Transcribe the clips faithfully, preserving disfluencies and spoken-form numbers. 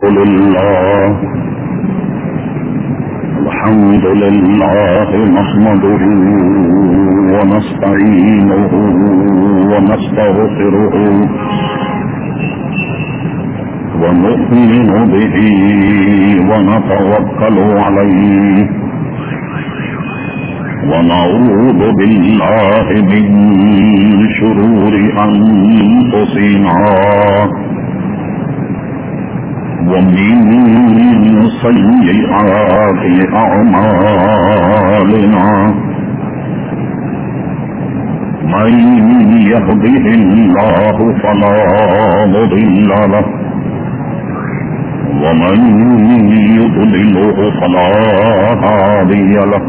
لله الحمد لله نحمده ونستعينه ونستغفره ونؤمن به ونتوكل عليه ونعوذ بالله من شرور أنفسنا ومن سيئات أعمالنا من يهده الله فلا مضل له ومن يضلله فلا هادي له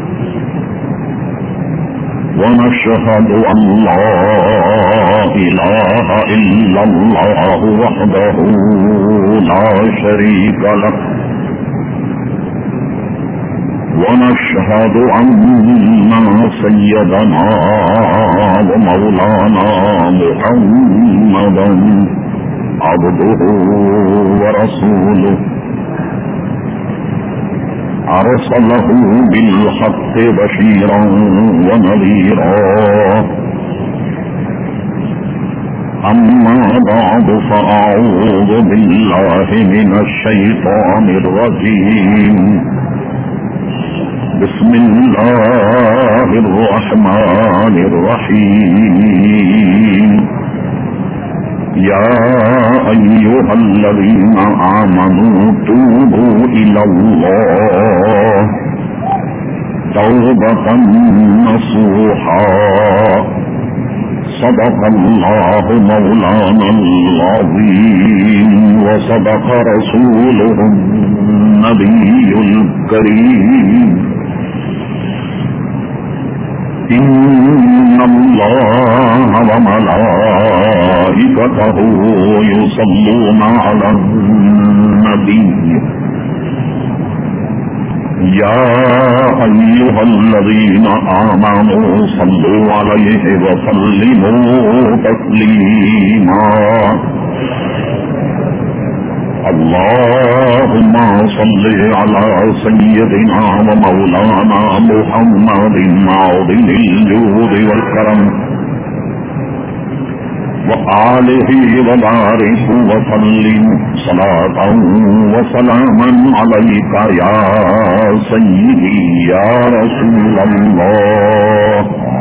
ونشهد أن لا إله إلا الله وحده لا شريك له ونشهد أن سيدنا ومولانا محمدا عبده ورسوله أرسله بالحق بشيرا ونذيرا أما بعد فأعوذ بالله من الشيطان الرجيم بسم الله الرحمن الرحيم يا أيها الذين آمنوا توبوا إلى الله توبة نصوحا صدق الله مولانا العظيم وصدق رسوله النبي الكريم إن الله وملائكته يصلون على النبي يا أيها الذين آمنوا صلوا عليه وسلموا تسليما اللهم صل على سيدنا ومولانا محمد عظيم الجود والكرم وآله وبارك وسلم صلاة وسلاما عليك يا سيدي يا رسول الله.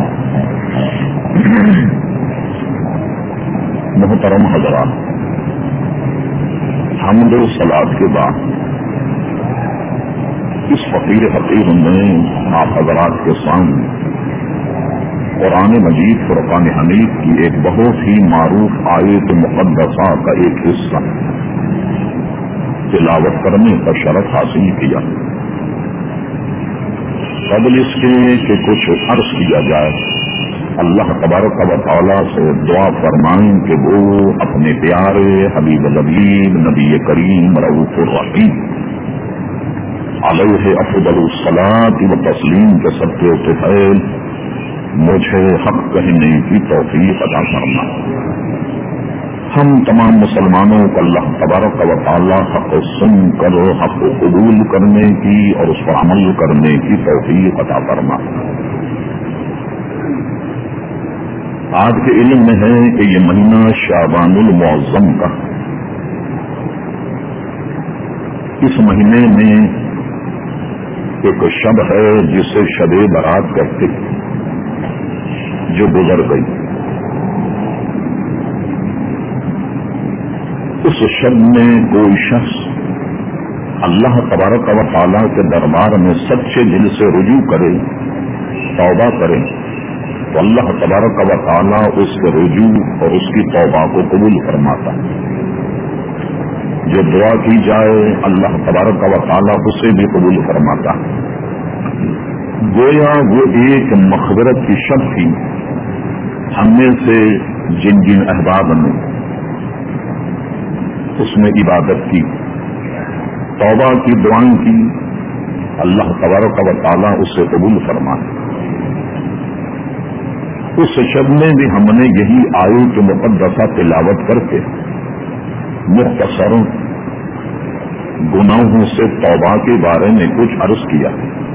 محترم حضرات، حمد و صلاۃ کے بعد اس فقیر حقیر نے آپ حضرات کے سامنے قرآن مجید فرقان حمید کی ایک بہت ہی معروف آیت مقدسہ کا ایک حصہ تلاوت کرنے کا شرف حاصل کیا. قبل اس کے کہ کچھ عرض کیا جائے، اللہ تبارک و تعالیٰ سے دعا فرمائیں کہ وہ اپنے پیارے حبیب الحبیب نبی کریم رؤوف الرحیم علیہ افضل الصلاۃ و تسلیم کے صدقے و فضل مجھے حق کہنے کی توفیق عطا فرما. ہم تمام مسلمانوں کو اللہ تبارک و تعالیٰ حق سن کر حق قبول کرنے کی اور اس پر عمل کرنے کی توفیق عطا فرما. آج کے علم میں ہے کہ یہ مہینہ شعبان المعظم کا، اس مہینے میں ایک شب ہے جسے شب برات کہتے جو گزر گئی. اس شب میں کوئی شخص اللہ تبارک و تعالیٰ کے دربار میں سچے دل سے رجوع کرے، توبہ کرے، تو اللہ تبارک و تعالیٰ اس کے رجوع اور اس کی توبہ کو قبول فرماتا ہے. جو دعا کی جائے اللہ تبارک و تعالیٰ اسے بھی قبول فرماتا ہے. گویا وہ ایک مغفرت کی شب تھی. ہم میں سے جن جن احباب نے اس میں عبادت کی، توبہ کی، دعائیں کی، اللہ تبارک و تعالیٰ اسے قبول فرمائے. اس شب میں بھی ہم نے یہی آیت مقدسہ تلاوت کر کے مختصر गुनाहों से तौबा के बारे में कुछ अर्ज किया,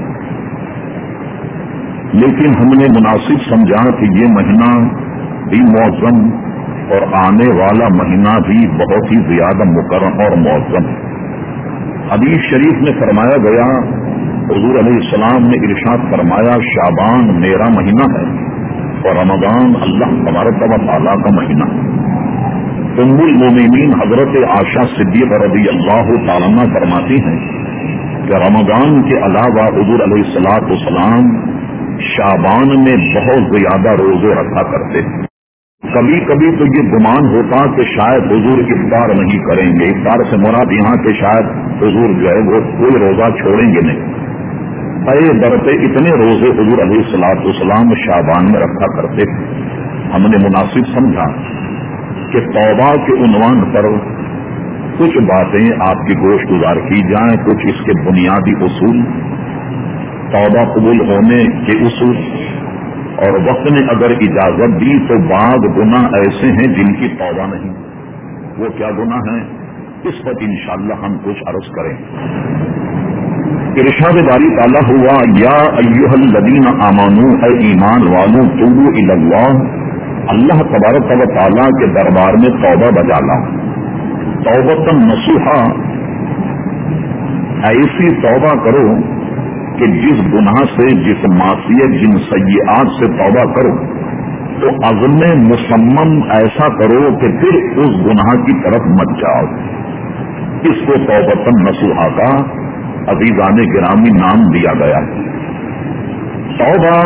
लेकिन हमने मुनासिब समझा कि ये महीना भी मौसम और आने वाला महीना भी बहुत ही ज्यादा मुकर्रम और मौसम। हदीस शरीफ में फरमाया गया, हुजूर अलैहिस्सलाम ने इरशाद फरमाया, शाबान मेरा महीना है और रमजान अल्लाह तबारक व तआला का महीना। उम्मुल मोमिनीन हजरत आशा सिद्दीक़ा रज़ी अल्लाह तआला अन्हा फरमाती हैं कि रमजान के अलावा हुजूर अलैहिस्सलातु वस्सलाम शाबान में बहुत ज्यादा रोजे रखा करते थे। कभी कभी तो ये गुमान होता कि शायद हुजूर इफ्तार नहीं करेंगे, इफ्तार से मुराद यहाँ के शायद हुजूर जो है वो कोई रोजा छोड़ेंगे नहीं। तय दरते इतने रोजे हुजूर अलैहिस्सलातु वस्सलाम शाबान में रखा करते थे। हमने मुनासिब समझा कि तौबा के उन्वान पर कुछ बातें आपकी गोश गुजार की जाएं, कुछ इसके बुनियादी उसूल, तौबा कबूल होने के उसूल, और वक्त ने अगर इजाजत दी तो बाद गुनाह ऐसे हैं जिनकी तौबा नहीं। वो क्या गुनाह है, इस पर इंशाअल्लाह हम कुछ अर्ज करें। इरशाद बारी ताला हुआ, या अय्युहल्लज़ीना आमनू, ऐ ईमान वालों, तूबू इलल्लाह, अल्लाह तबारक व तआला के दरबार में तौबा बजा लाओ। तौबतन नसूहा, ऐसी तौबा करो कि जिस गुनाह से, जिस मासियत, जिन सय्यात से तौबा करो तो अज़्म मुसम्मम ऐसा करो कि फिर उस गुनाह की तरफ मत जाओ। इसको तौबतन नसूहा का अज़ीज़ाने गिरामी नाम दिया गया। तौबा,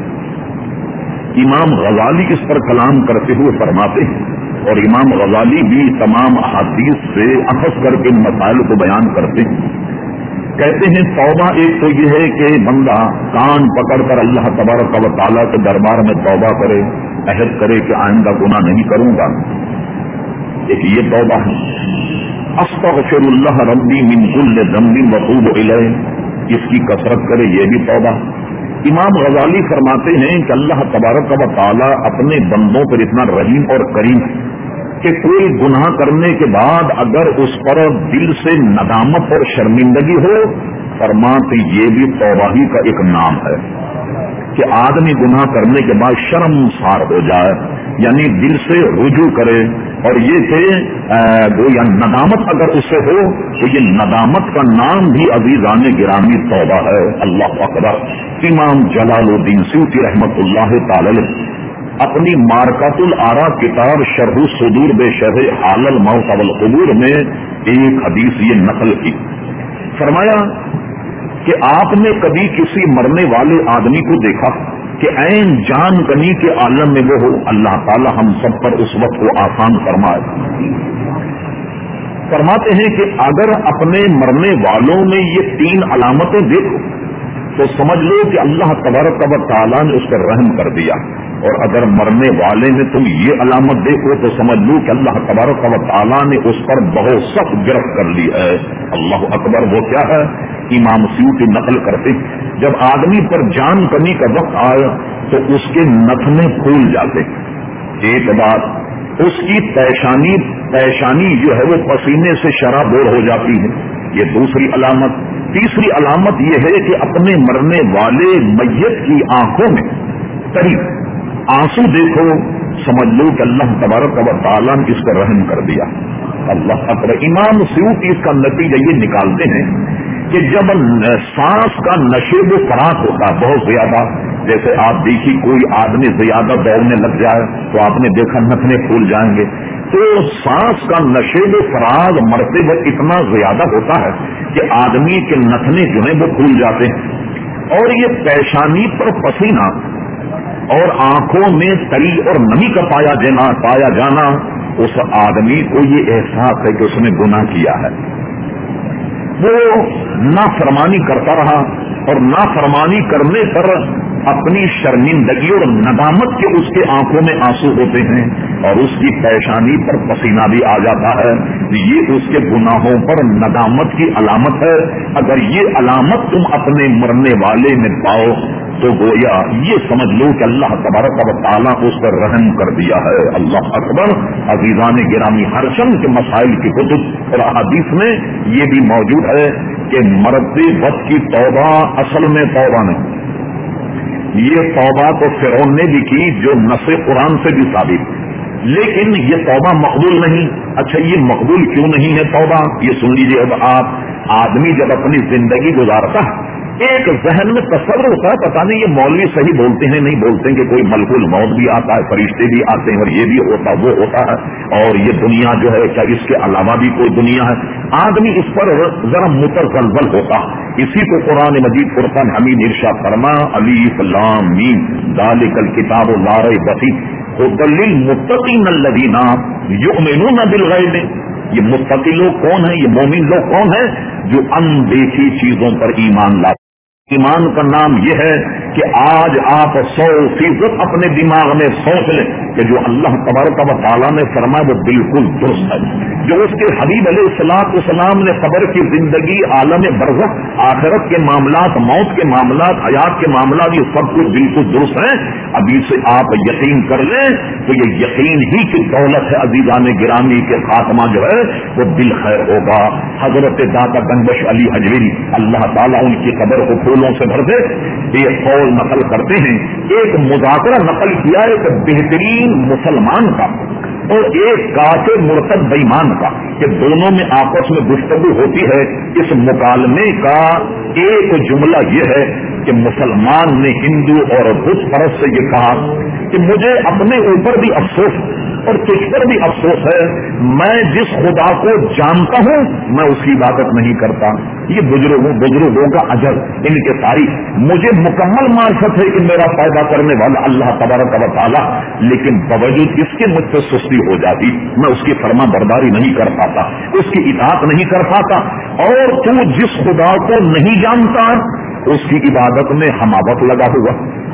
इमाम गजाली इस पर कलाम करते हुए फरमाते हैं, और इमाम गजाली भी तमाम अहादीस से अखज़ करके इन मसाइल को बयान करते हैं। कहते हैं तौबा एक तो ये है कि बंदा कान पकड़कर अल्लाह तबारक व तआला के दरबार में तौबा करे, अहद करे कि आइंदा गुनाह नहीं करूंगा। एक ये तौबा है। अस्तग़फिरुल्लाह रब्बी मिन कुल्लि ज़ंबिन व अतूबु इलैह, इसकी कसरत करे, ये भी तौबा। इमाम गजाली फरमाते हैं कि अल्लाह तबारक व तआला अपने बंदों पर इतना रहीम और करीम है कि कोई गुनाह करने के बाद अगर उस पर दिल से नदामत और शर्मिंदगी हो, फरमाते ये भी तौबा ही का एक नाम है कि आदमी गुनाह करने के बाद शर्मसार हो जाए, यानी दिल से रुजू करे, और ये कि वो या नदामत अगर उसे हो तो ये नदामत का नाम भी अज़ीज़ाने गिरामी तौबा है। अल्लाह अकबर। इमाम जलालुद्दीन सूती रहमतुल्लाह तआला अलैह अपनी मारकातुल आरा किताब शरह सुदूर बेशरह हालल मौत वल क़ुबूर में एक हदीस ये नकल की, फरमाया कि आपने कभी किसी मरने वाले आदमी को देखा कि ऐन जान कनी के आलम में वो हो। अल्लाह ताला हम सब पर उस वक्त को आसान फरमाए। फरमाते हैं कि अगर अपने मरने वालों में ये तीन अलामतें देखो तो समझ लो कि अल्लाह तबारक व तआला ने उस पर रहम कर दिया, और अगर मरने वाले में तुम ये अलामत देखो तो समझ लो कि अल्लाह तबारक व तआला ने उस पर बहुत सख्त गिरफ्त कर ली है। अल्लाह अकबर। वो क्या है, इमाम सूती नकल करते, जब आदमी पर जान करने का वक्त आया तो उसके नथने फूल जाते। एक बात, उसकी पेशानी पेशानी जो है वो पसीने से शराबोर हो जाती है, ये दूसरी अलामत। तीसरी अलामत यह है कि अपने मरने वाले मैयत की आंखों में करीब आंसू देखो, समझ लो कि अल्लाह तबारक व तआला ने इस पर रहम कर दिया। अल्लाह अकबर। इमाम सूती इसका नतीजा ये निकालते हैं कि जब सांस का नशेब फराक होता बहुत ज्यादा, जैसे आप देखिए कोई आदमी ज्यादा दौड़ने लग जाए तो आपने देखा नथने फूल जाएंगे, तो सांस का नशेब फराग मरते वक्त इतना ज्यादा होता है कि आदमी के नथने जो है वो फूल जाते हैं, और ये पेशानी पर पसीना और आंखों में तरी और नमी का पाया जाना पाया जाना उस आदमी को ये एहसास है कि उसने गुनाह किया है। वो नाफरमानी करता रहा, और नाफरमानी करने पर अपनी शर्मिंदगी और नदामत के उसके आंखों में आंसू होते हैं, और उसकी पेशानी पर पसीना भी आ जाता है। ये उसके गुनाहों पर नदामत की अलामत है। अगर ये अलामत तुम अपने मरने वाले में पाओ تو گویا یہ سمجھ لو کہ اللہ تبارک و تعالیٰ اس پر رحم کر دیا ہے. اللہ اکبر. عزیزان گرامی، ہر چند کے مسائل کی کتب اور احادیث میں یہ بھی موجود ہے کہ مرتے وقت کی توبہ اصل میں توبہ نہیں. یہ توبہ تو فرعون نے بھی کی جو نص قرآن سے بھی ثابت، لیکن یہ توبہ مقبول نہیں. اچھا یہ مقبول کیوں نہیں ہے توبہ؟ یہ سن لیجیے. اب آپ آدمی جب اپنی زندگی گزارتا ہے، ایک ذہن میں تصور ہوتا ہے پتہ نہیں یہ مولوی صحیح بولتے ہیں نہیں بولتے ہیں، کہ کوئی ملک الموت بھی آتا ہے، فرشتے بھی آتے ہیں، اور یہ بھی ہوتا وہ ہوتا ہے، اور یہ دنیا جو ہے کیا اس کے علاوہ بھی کوئی دنیا ہے. آدمی اس پر ذرا متزلزل ہوتا. اسی کو قرآن مجید فرقان حمید ارشاد فرما الف لام میم ذالک الکتاب لا ریب فیہ ھدی للمتقین الذین یؤمنون بالغیب. یہ متقی لوگ کون ہیں؟ یہ مومن لوگ کون ہیں؟ جو اندیکھی چیزوں پر ایمان لاتے. ایمان کا نام یہ ہے کہ آج آپ سو فیصد اپنے دماغ میں سوچ لیں کہ جو اللہ تبارک و تعالیٰ نے فرمایا وہ بالکل درست ہے. جو اس کے حبیب علیہ الصلوۃ والسلام نے قبر کی زندگی، عالم برزخ، آخرت کے معاملات، موت کے معاملات، حیات کے معاملات، یہ سب کچھ بالکل درست ہیں. ابھی سے آپ یقین کر لیں تو یہ یقین ہی کی دولت ہے. عزیزان گرامی کے خاتمہ جو ہے وہ بالخیر ہوگا. حضرت داتا گنبش علی حجویری اللہ تعالیٰ ان کی قبر کو پھولوں سے بھر دے، ایک قول نقل کرتے ہیں، ایک مذاکرہ نقل کیا ایک بہترین مسلمان کا اور ایک کافر مرتد بےمان کا، کہ دونوں میں آپس میں گفتگو ہوتی ہے. اس مکالمے کا ایک جملہ یہ ہے کہ مسلمان نے ہندو اور بت پرست سے یہ کہا کہ مجھے اپنے اوپر بھی افسوس اور تجھ پر بھی افسوس ہے، میں جس خدا کو جانتا ہوں میں اس کی عبادت نہیں کرتا. یہ بزرگوں بزرگوں کا اجر، ان کے تاریخ. مجھے مکمل معرفت ہے کہ میرا پیدا کرنے والا اللہ تبارک و تعالیٰ، لیکن باوجود اس کے مجھ سے سستی ہو جاتی، میں اس کی فرما برداری نہیں کر پاتا، اس کی اطاعت نہیں کر پاتا. اور تو جس خدا کو نہیں جانتا اس کی عبادت میں حماقت لگا ہوا،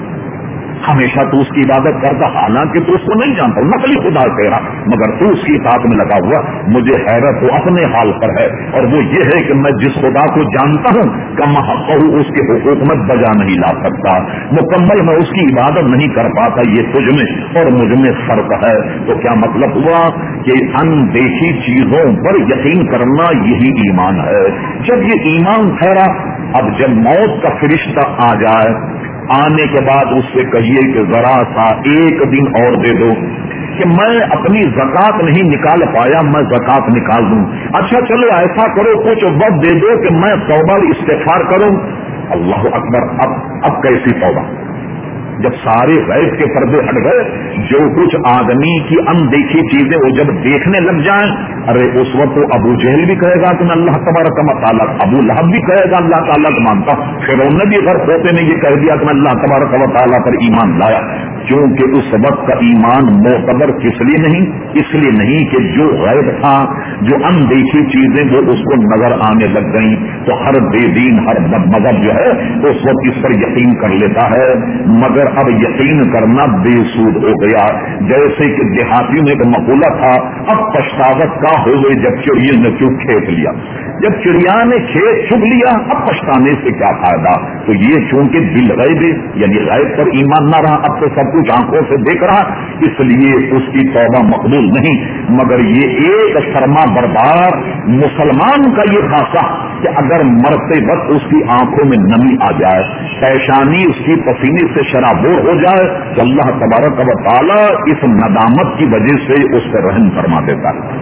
ہمیشہ تو اس کی عبادت کرتا حالانکہ تو اس کو نہیں جانتا، نقلی خدا تیرا، مگر تو اس کی اطاعت میں لگا ہوا. مجھے حیرت تو اپنے حال پر ہے، اور وہ یہ ہے کہ میں جس خدا کو جانتا ہوں کما حقہ اس کے حقوق میں بجا نہیں لا سکتا، مکمل میں اس کی عبادت نہیں کر پاتا. یہ تجھ میں اور مجھ میں فرق ہے. تو کیا مطلب ہوا کہ اندیکھی چیزوں پر یقین کرنا یہی ایمان ہے. جب یہ ایمان ٹھہرا، اب جب موت کا فرشتہ آ جائے، آنے کے بعد اس سے کہیے کہ ذرا سا ایک دن اور دے دو کہ میں اپنی زکات نہیں نکال پایا، میں زکات نکال دوں. اچھا چلو ایسا کرو کچھ وقت دے دو کہ میں توبہ استغفار کروں. اللہ اکبر. اب اب کیسی توبہ؟ جب سارے غیب کے پردے ہٹ گئے، جو کچھ آدمی کی اندیکھی چیزیں وہ جب دیکھنے لگ جائیں، ارے اس وقت تو ابو جہل بھی کہے گا کہ میں اللہ تبارک و تعالیٰ، ابو لہب بھی کہے گا اللہ تعالیٰ کو مانتا، فرعون نے بھی غرق ہوتے نے یہ کہہ دیا کہ میں اللہ تبارک و تعالیٰ پر ایمان لایا. کیونکہ اس وقت کا ایمان معتبر کس لیے نہیں؟ اس لیے نہیں کہ جو غیب تھا، جو اندیکھی چیزیں وہ اس کو نظر آنے لگ گئیں، تو ہر بے دین ہر بد مذہب جو ہے اس وقت اس پر یقین کر لیتا ہے. مگر اب یقین کرنا بے سود ہو گیا. جیسے کہ دیہاتیوں میں ایک مقولہ تھا، اب پچھتاوت کا ہو گئی جب چڑیا نے چپ کھیت لیا. جب چڑیا نے کھیت چپ لیا اب پچھتانے سے کیا فائدہ؟ تو یہ چونکہ بالغیب یعنی غیب پر ایمان نہ رہا، اب تو سب کچھ آنکھوں سے دیکھ رہا، اس لیے اس کی توبہ مقبول نہیں. مگر یہ ایک فرما بردار مسلمان کا یہ خاصہ کہ اگر مرتے وقت اس کی آنکھوں میں نمی آ جائے، پیشانی اس کی پسینے سے شرابور ہو جائے، تو اللہ تبارک و تعالیٰ اس ندامت کی وجہ سے اس پر رحم فرما دیتا ہے.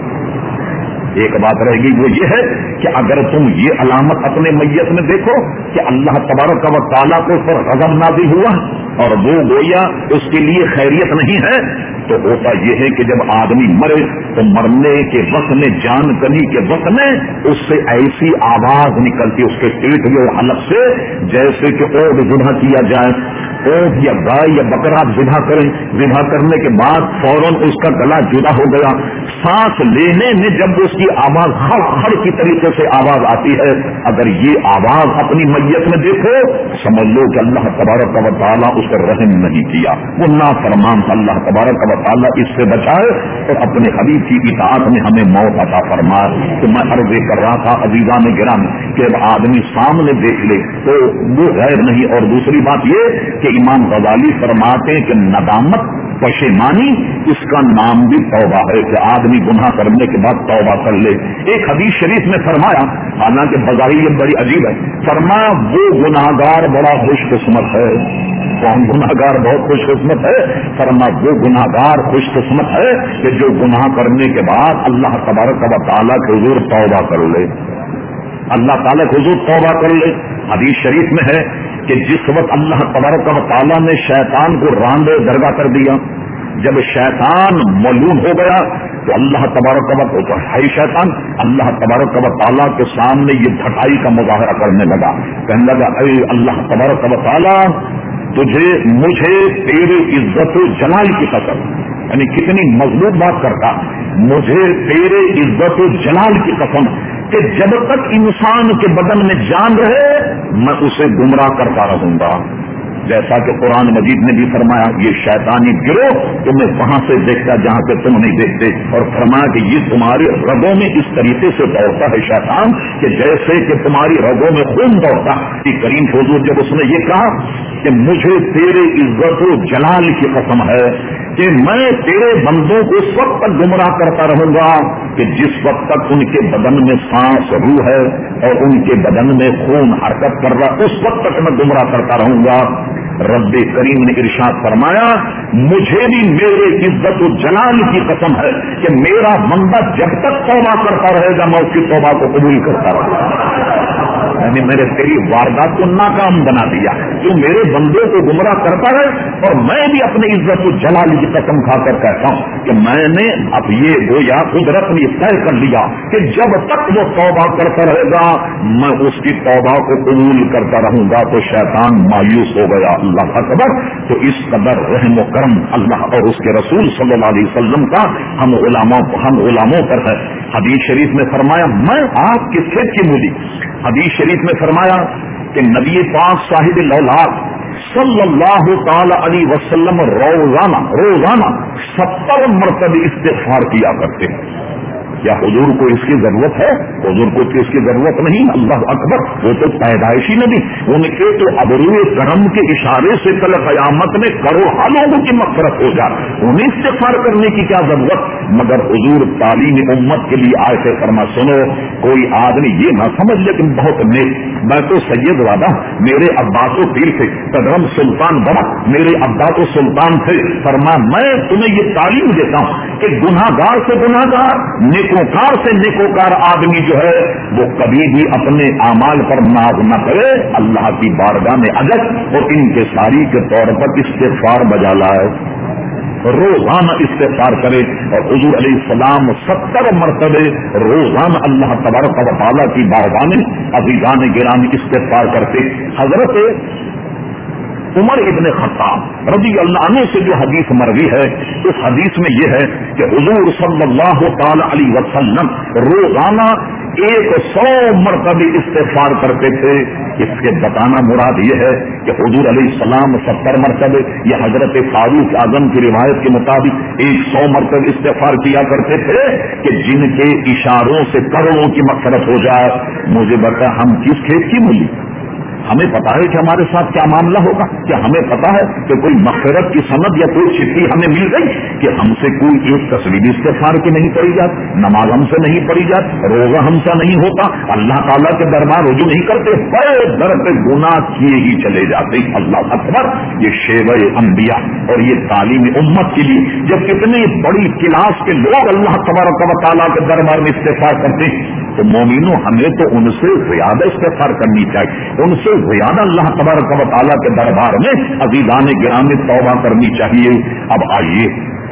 ایک بات رہے گی وہ یہ ہے کہ اگر تم یہ علامت اپنے میت میں دیکھو کہ اللہ تبارک و تعالیٰ کو اس پر غضب نازل ہوا اور وہ گویا اس کے لیے خیریت نہیں ہے، تو ہوتا یہ ہے کہ جب آدمی مرے تو مرنے کے وقت میں، جان کنی کے وقت میں اس سے ایسی آواز نکلتی اس کے پیٹ میں اور حلق سے جیسے کہ اونٹ ذبح کیا جائے. اونٹ یا گائے یا بکرا ذبح کریں، ذبح کرنے کے بعد فوراً اس کا گلا جدا ہو گیا، سانس لینے میں جب اس کی آواز ہڑ ہڑ کی طریقے سے آواز آتی ہے، اگر یہ آواز اپنی میت میں دیکھو سمجھ لو کہ اللہ تبارک و تعالیٰ اس پر रहम नहीं किया, वो नाफरमान था। अल्लाह तबारक व तआला इससे बचाए और अपने हबीब की इताअत में हमें मौत अता फरमाए। तो मैं अर्ज कर रहा था अज़ीज़ान गिराम कि अब आदमी सामने देख ले तो वो गैर नहीं। और दूसरी बात ये कि इमाम गज़ाली फरमाते हैं कि नदामत पशेमानी इसका नाम भी तौबा है, कि आदमी गुनाह करने के बाद तौबा कर ले। एक हदीस शरीफ में फरमाया, हालांकि बज़ाहिर ये बड़ी अजीब है, फरमाया वो गुनाहगार बड़ा खुशकिस्मत है। कौन गुनाहगार बहुत खुशकिस्मत है? फरमा वो गुनाहगार खुशकिस्मत है कि जो गुनाह करने के बाद अल्लाह तबारक व तआला के हुजूर तौबा कर ले, अल्लाह ताला के हुजूर तौबा कर ले। हदीस शरीफ में है कि जिस वक्त अल्लाह तबारक व तआला ने शैतान को रांदे दरगाह कर दिया, जब शैतान मलून हो गया तो अल्लाह तबारक व तआला है शैतान अल्लाह तबारक व तआला के सामने ये भटाई का मुजाहरा करने लगा, कहने लगा अरे अल्लाह तबारक व तआला तुझे मुझे तेरे इज्जत जलाल की कसम, यानी कितनी मजबूत बात करता, मुझे तेरे इज्जत जलाल की कसम कि जब तक इंसान के बदन में जान रहे मैं उसे गुमराह करता रहूंगा। जैसा कि कुरान मजीद ने भी फरमाया ये शैतानी गिरोह तुम्हें वहां से देखता जहां से तुम नहीं देखते, और फरमाया कि ये तुम्हारे रगों में इस तरीके से दौड़ता है शैतान कि जैसे कि तुम्हारी रगों में खून दौड़ता। करीम हुजूर जब उसने ये कहा कि मुझे तेरे इज्जत जलाल की कसम है कि मैं तेरे बंदों को उस वक्त तक गुमराह करता रहूंगा कि जिस वक्त तक उनके बदन में सांस रूह है और उनके बदन में खून हरकत कर रहा, उस वक्त तक मैं गुमराह करता रहूंगा। रब्बे करीम ने इरशाद फरमाया मुझे भी मेरे इज्जत जलाल की कसम है कि मेरा बंदा जब तक तौबा करता रहेगा मैं उसकी तौबा को कबूल करता रहूंगा। यानी मैंने तेरी वारदात को नाकाम बना दिया, तू मेरे बंदे को गुमराह करता है, और मैं भी अपनी इज्जत जलाल की कसम खाकर कहता हूं कि मैंने अब ये गोया कुदरत ने तय कर लिया कि जब तक वो तौबा करता रहेगा मैं उसकी तौबा को कबूल करता रहूंगा। तो शैतान मायूस हो गया। अल्लाह अकबर। तो इस कदर रहम व करम अल्लाह और उसके रसूल सल्लल्लाहु अलैहि वसल्लम का हम उलमा हम उलमाओं पर है। हदीस शरीफ में फरमाया मैं आपके खेत की मूली, हदीस शरीफ में फरमाया कि नबी पाक साहिब लौलाद सल्लल्लाहु ताला अलैहि वसल्लम रोजाना रोजाना सत्तर मरतबे इस्तिग़फार किया करते हैं। क्या हुजूर को इसकी जरूरत है? हुजूर को तो इसकी जरूरत नहीं। अल्लाह अकबर। वो तो पैदाइशी नबी, उनके तो अबरूए करम के इशारे से कल कयामत में करोड़ों लोगों की मग़फ़िरत हो जाए, उन्हें इस्तिग़फार करने की क्या जरूरत? मगर हुजूर तालीम उम्मत के लिए आए थे। फरमा सुनो, कोई आदमी ये ना समझ लेकिन बहुत नेक, मैं तो सैयद वादा, मेरे अब्बा तो पीर थे, कदरम सुल्तान बड़ा, मेरे अब्बा तो सुल्तान थे। फरमा मैं तुम्हें ये तालीम देता हूं कि गुनाहगार से गुनाहगार, नेकोकार से नेकोकार आदमी जो है वो कभी भी अपने आमाल पर नाज न करे, अल्लाह की बारगाह में अजब और इनके सारी के तौर पर इस्तिग़फार बजा लाए, रोजाना इस्तिग़फार करे। और हुजूर अलैहिस्सलाम सत्तर मरतबे रोजाना अल्लाह तबारक व तआला की बारगाह में अज़ीज़ान गिरामी इस्तिग़फार करते। हजरत उमर इब्ने खत्ताब रज़ी अल्लाह अन्हु से जो हदीस मरवी है, उस हदीस में यह है कि हुजूर सल्लल्लाहु ताला अलैहि वसल्लम रोजाना एक सौ मरतबे इस्तिग़फार करते थे। इसके बताना मुराद यह है कि हुजूर अलैहिस्सलाम सत्तर मरतबे या हजरत फारूक आजम की रिवायत के मुताबिक एक सौ मरतबे इस्तिग़फार किया करते थे कि जिनके इशारों से करोड़ों की मग़फ़िरत हो जाए। मुझे बता हम किस खेत की मूली? हमें पता है कि हमारे साथ क्या मामला होगा? क्या हमें पता है कि कोई मग़फ़िरत की सनद या कोई चिट्ठी हमें मिल गई कि हमसे कोई एक तस्वीर इस्तिग़फार की नहीं पड़ी जाती, नमाज हमसे नहीं पड़ी जाती, रोजा हमसे नहीं होता, अल्लाह ताला के दरबार रुजू नहीं करते, बड़े दर पे गुनाह किए ही चले जाते। अल्लाह अकबर। ये शेवे अंबिया और ये तालीम उम्मत के लिए जब कितनी बड़ी क्लास के लोग अल्लाह तबारक व तआला के दरबार में इस्तिग़फार करते हैं तो मोमिनो हमें तो उनसे ज्यादा इस्तिग़फार करनी चाहिए, उनसे ज्यादा अल्लाह तबारक व तआला के दरबार में अज़ीज़ान गिरामी तौबा करनी चाहिए। अब आइए,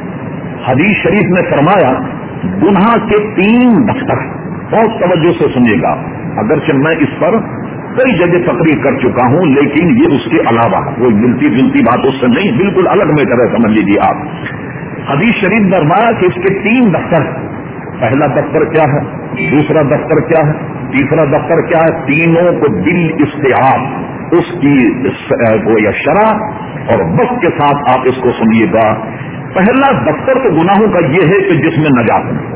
हदीस शरीफ में फरमाया गुनाह के तीन दफ्तर, बहुत तवज्जो से सुनिएगा, अगरचे मैं इस पर कई जगह तकरीर कर चुका हूं लेकिन ये उसके अलावा कोई मिलती जुलती बात उससे नहीं, बिल्कुल अलग मैटर है, समझ लीजिए आप। हदीस शरीफ फरमाया कि इसके तीन दफ्तर, पहला दफ्तर क्या है, दूसरा दफ्तर क्या है, तीसरा दफ्तर क्या है? तीनों को दिल इस्तिआब उसकी वो या शरा اور वक्त के साथ आप इसको सुनिएगा। पहला दफ्तर तो गुनाहों का ये है कि जिसमें नजात नहीं।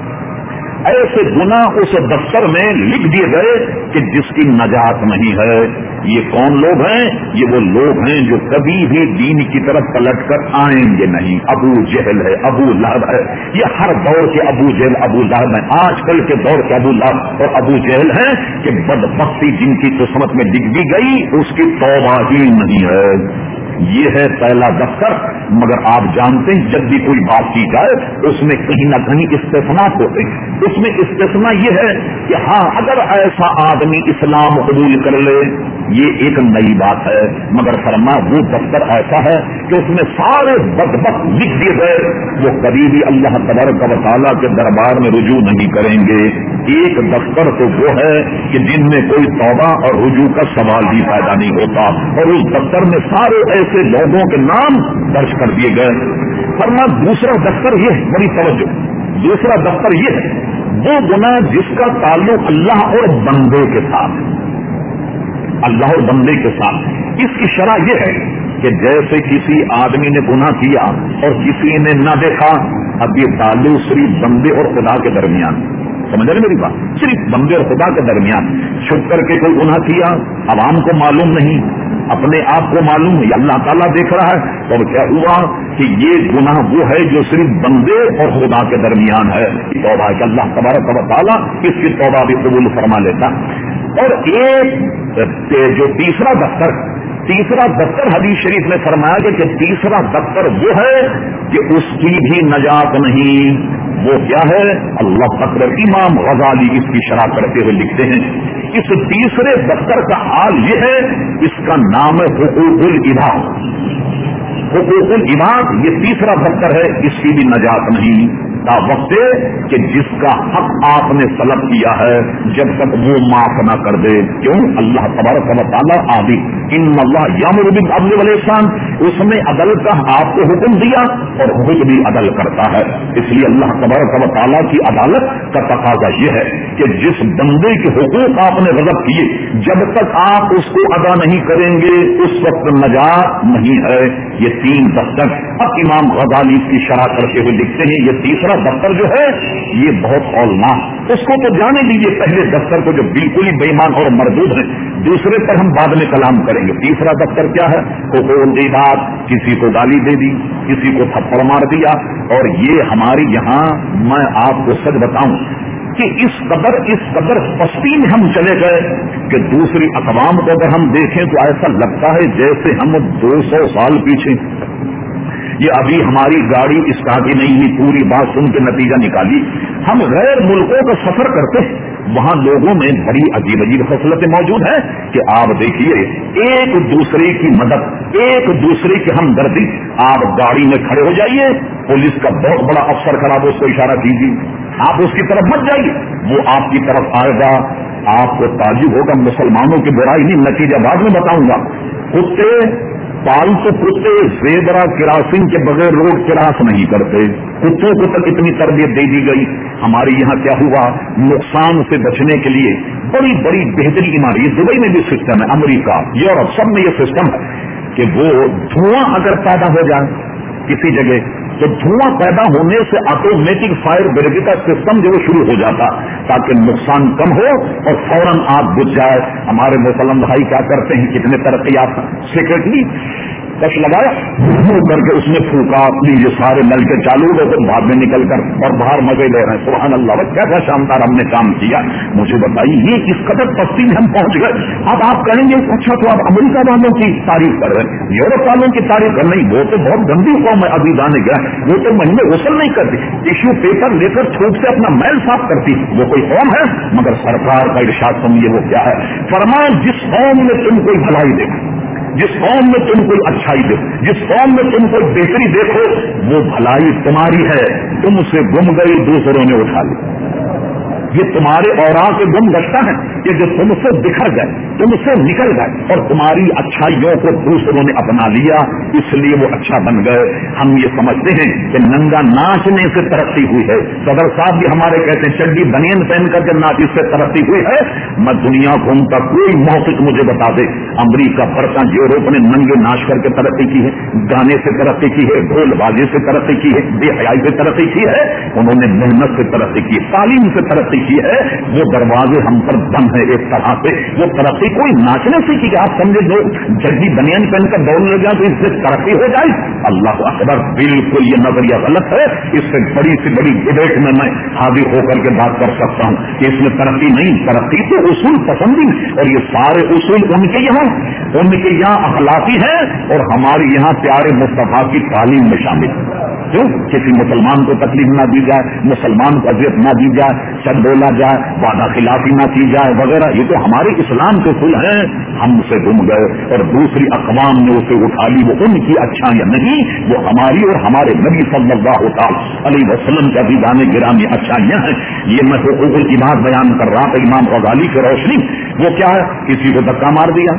ऐसे गुनाह उस दफ्तर में लिख दिए गए कि जिसकी नजात नहीं है। ये कौन लोग हैं? ये वो लोग हैं जो कभी भी दीन की तरफ पलट कर आएंगे नहीं। अबू जहल है, अबू लहब है, ये हर दौर के अबू जहल अबू लहब है। आजकल के दौर के अबू लहब और अबू जहल हैं कि बदबख्ती जिनकी किस्मत में लिख दी गई उसकी तौबा ही नहीं है। ये है पहला दफ्तर। मगर आप जानते हैं जब भी कोई बात की जाए उसमें कहीं न कहीं इस्तेस्नात होते हैं। उसमें इस्तेस्ना ये है कि हाँ अगर ऐसा आदमी इस्लाम कबूल कर ले ये एक नई बात है। मगर फरमा वो दफ्तर ऐसा है कि उसमें सारे बदबख्त लिख दिए गए वो कभी भी अल्लाह तबारक व तआला के दरबार में रुजू नहीं करेंगे। एक दफ्तर तो वो है कि जिनमें कोई तौबा और रुजू का सवाल ही पैदा नहीं होता। और उस दफ्तर में सारे ऐसे लोगों के नाम दर्ज कर दिए गए। फरमा दूसरा दफ्तर ये है, बड़ी तवज्जो, दूसरा दफ्तर ये है वो गुनाह जिसका ताल्लुक अल्लाह और बंदे के साथ, अल्लाह और बंदे के साथ। इसकी शरह ये है कि जैसे किसी आदमी ने गुनाह किया और किसी ने न देखा, अब ये ताल्लुक सिर्फ बंदे और खुदा के दरमियान, समझ रहे मेरी बात, सिर्फ बंदे और खुदा के दरमियान। छुप करके कोई गुनाह किया, अवाम को मालूम नहीं, अपने आप को मालूम है, अल्लाह ताला देख रहा है, तो क्या हुआ कि ये गुनाह वो है जो सिर्फ बंदे और खुदा के दरमियान है। तौबा है कि अल्लाह तबारक व तआला इसकी तौबा भी कबूल फरमा लेता। और एक जो तीसरा दफ्तर, तीसरा दफ्तर हदीस शरीफ में फरमाया कि तीसरा दफ्तर वो है कि उसकी भी नजात नहीं। वो क्या है? अल्लाह अकबर। इमाम गजाली इसकी शरह करते हुए लिखते हैं इस तीसरे दफ्तर का हाल ये है, इसका नाम है हुकूकुल इबाद। हुकूकुल इबाद ये तीसरा दफ्तर है, इसकी भी नजात नहीं। ता वक्त कि जिसका हक आपने तलब किया है जब तक वो माफ ना कर दे। क्यों? अल्लाह तबारक व तआला आदि इन्न अल्लाह यामुरु बिल अदल वल इहसान, उसने अदल का आपको हुक्म दिया और खुद भी अदल करता है। इसलिए अल्लाह तबारक व तआला की अदालत का तकाजा यह है कि जिस बंदे के हुकूक आपने गज़ब किए जब तक आप उसको अदा नहीं करेंगे उस वक्त नजात नहीं है। ये तीन दफ्तर अब इमाम गजाली की शरह करते हुए लिखते हैं ये तीसरा दफ्तर जो है ये बहुत औलनाक, उसको तो जाने दीजिए पहले दफ्तर को जो बिल्कुल ही बेईमान और मरदूद है, दूसरे पर हम बाद में कलाम करेंगे। तीसरा दफ्तर क्या है? हुकूकुल इबाद, किसी को गाली दे दी, किसी को थप्पड़ मार दिया। और ये हमारी यहाँ मैं आपको सच बताऊं कि इस कदर इस कदर पस्ती में हम चले गए कि दूसरी अक़वाम को अगर हम देखें तो ऐसा लगता है जैसे हम दो सौ साल पीछे। ये अभी हमारी गाड़ी स्टार्ट ही नहीं हुई, पूरी बात सुन के नतीजा निकाली। हम गैर मुल्कों का सफर करते हैं, वहां लोगों में बड़ी अजीब अजीब खसलतें मौजूद हैं कि आप देखिए एक दूसरे की मदद, एक दूसरे की हमदर्दी। आप गाड़ी में खड़े हो जाइए, पुलिस का बहुत बड़ा अफसर खड़ा हो उसको इशारा कीजिए, आप उसकी तरफ मत जाइए, वो आपकी तरफ आएगा। आपको ताज्जुब होगा, मुसलमानों की बुराई नहीं, नतीजा बाद में बताऊंगा। कुत्ते, पालतू कुत्ते जेबरा किरासिन के बगैर रोड क्रॉस नहीं करते। कुत्तों को तक इतनी तरबियत दे दी गई। हमारे यहाँ क्या हुआ, नुकसान से बचने के लिए बड़ी बड़ी बेहतरीन इमारत, दुबई में भी सिस्टम है, अमेरिका, यूरोप, सब में ये सिस्टम है कि वो धुआं अगर पैदा हो जाए किसी जगह तो धुआं पैदा होने से ऑटोमेटिक फायर ब्रिगेड का सिस्टम जो शुरू हो जाता ताकि नुकसान कम हो और फौरन आग बुझ जाए। हमारे मुसलमान भाई क्या करते हैं, कितने तरक्की याफ्ता सेक्रेटरी कश लगाया करके उसने फूका, लीजिए सारे नल के चालू हो गए, बाद में निकल कर और बाहर मजे ले रहे हैं। सुभान अल्लाह, कैसा शानदार हमने काम किया। मुझे बताइए ये इस कदर पस्ती में हम पहुंच गए। अब आप कहेंगे अच्छा तो आप अमेरिका वालों की तारीफ कर रहे हैं, यूरोप वालों की तारीफ कर, नहीं वो तो बहुत गंदी कौम है। अभी जाने गया वो तो महीने गुसल नहीं करती, टिश्यू पेपर लेकर थूक से अपना मैल साफ करती, वो कोई कौम है। मगर सरकार का इरशाद समझिए वो क्या है, फरमाया जिस कौम में तुम कोई भलाई देखो, जिस कौम में तुम कोई अच्छाई देखो, जिस कौम में तुम कोई बेहतरी देखो, वो भलाई तुम्हारी है, तुमसे गुम गई दूसरों ने उठा ली। یہ تمہارے اوراق کے گم گشتہ ہیں کہ جو تم سے بکھر گئے, تم سے نکل گئے, اور تمہاری اچھائیوں کو دوسروں نے اپنا لیا, اس لیے وہ اچھا بن گئے. ہم یہ سمجھتے ہیں کہ ننگا ناچنے سے ترقی ہوئی ہے. صدر صاحب بھی ہمارے کہتے ہیں چڈی بنین پہن کر کے ناچ سے ترقی ہوئی ہے. میں دنیا گھومتا کوئی موقف مجھے بتا دے, امریکہ, برطانیہ, یوروپ نے ننگے ناچ کر کے ترقی کی ہے, گانے سے ترقی کی ہے, ڈھول بازی سے ترقی کی ہے, بے حیائی سے ترقی کی ہے. انہوں نے محنت سے ترقی کی, تعلیم سے ترقی کی ہے. وہ دروازے ہم پر بند ہے ایک طرح سے. وہ ترقی کوئی ناچنے سے کی کہ آپ سمجھے جو جڈی بنیان پہن کر دوڑنے لگ جائے تو اس سے ترقی ہو جائے. اللہ اکبر, بالکل یہ نظریہ غلط ہے. اس سے بڑی سے بڑی ڈبیٹ میں میں حاضر ہو کر کے بات کر سکتا ہوں کہ اس میں ترقی نہیں, ترقی تو اصول پسندی, اور یہ سارے اصول ان کے یہاں ان کے یہاں اخلاقی ہے اور ہمارے یہاں پیارے مصطفیٰ کی تعلیم میں شامل ہے. کیوں کسی مسلمان کو تکلیف نہ دی جائے, مسلمان کو اذیت نہ دی جائے, سچ بولا جائے, وعدہ خلافی نہ کی جائے وغیرہ, یہ تو ہمارے اسلام کے اصول ہیں. ہم سے گم گئے اور دوسری اقوام نے اسے اٹھا لی. وہ ان کی اچھائیاں نہیں, وہ ہماری اور ہمارے نبی صلی اللہ علیہ وسلم کا بھی دانے گرامی اچھائیاں ہیں. یہ میں حقوق کی بات بیان کر رہا تھا امام غزالی کی روشنی. وہ کیا ہے, کسی کو دھکا مار دیا.